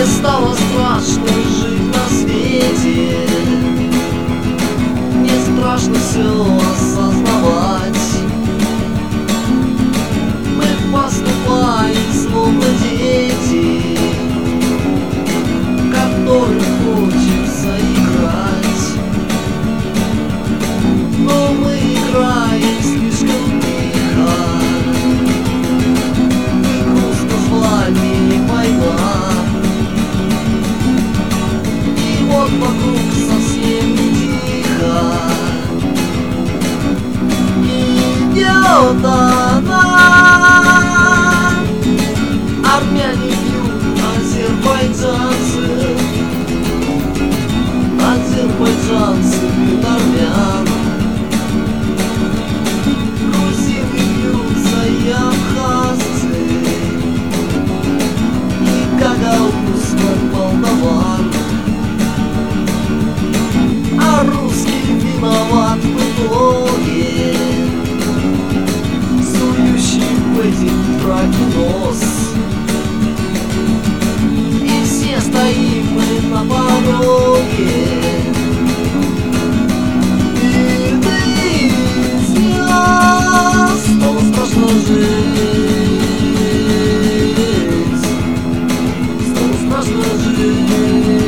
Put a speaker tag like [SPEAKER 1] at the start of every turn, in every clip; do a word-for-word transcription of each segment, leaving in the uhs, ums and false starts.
[SPEAKER 1] Мне стало страшно жить на свете, мне страшно все осознавать. Мы поступаем словно дети, которым хочется играть, но мы играем слишком тихо, и грустно с вами война. И вот вокруг совсем не тихо, идет она. Армяне бьют азербайджанцев, азербайджанцы бьют армян. Грузины бьются и абхазцы, и гагаузский молдаван. А русский виноват в итоге, сующий в эти драки нос. И все стоим мы на пороге, и нельзя, стало страшно жить, стало страшно жить.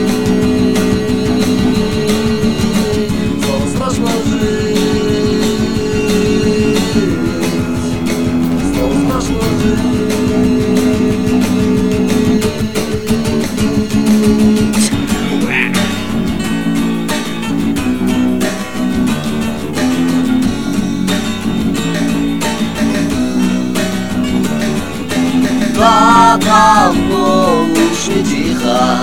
[SPEAKER 1] Да, давно уж не тихо,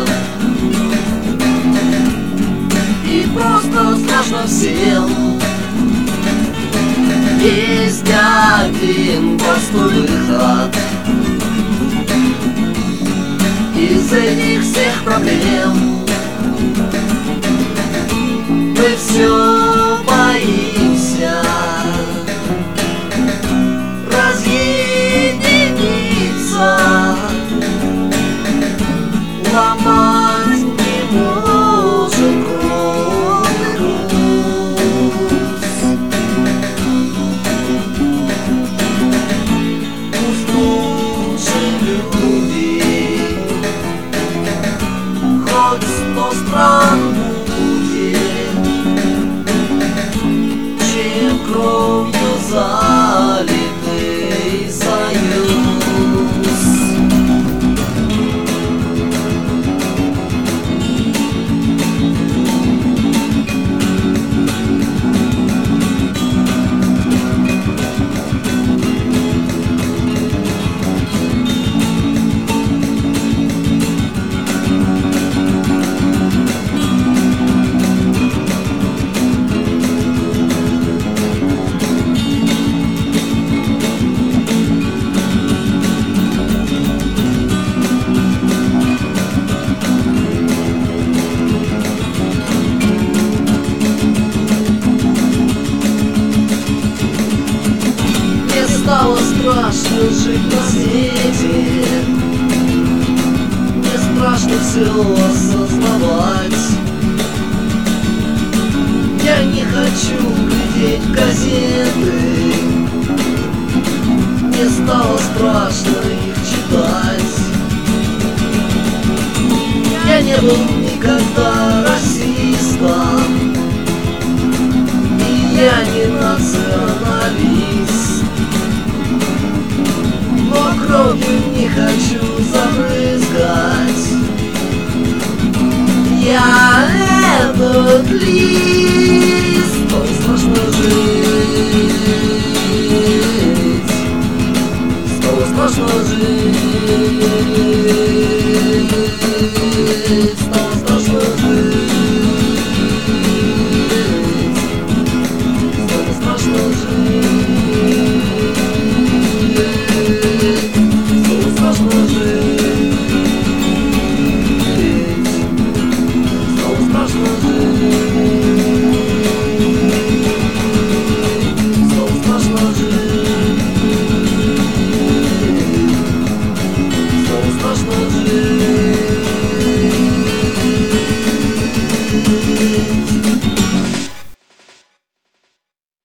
[SPEAKER 1] и просто страшно всем. Есть один простой выход из этих всех проблем. Мы все боимся ломать не можем кровный груз. Пусть лучше люди, хоть сто стран будет, чем кровью залитый союз. Стало страшно жить на свете, мне страшно все осознавать. Я не хочу глядеть газеты, мне стало страшно их читать. Я не был никогда расистом, и я не националист. Но кровью не хочу забрызгать я этот лист.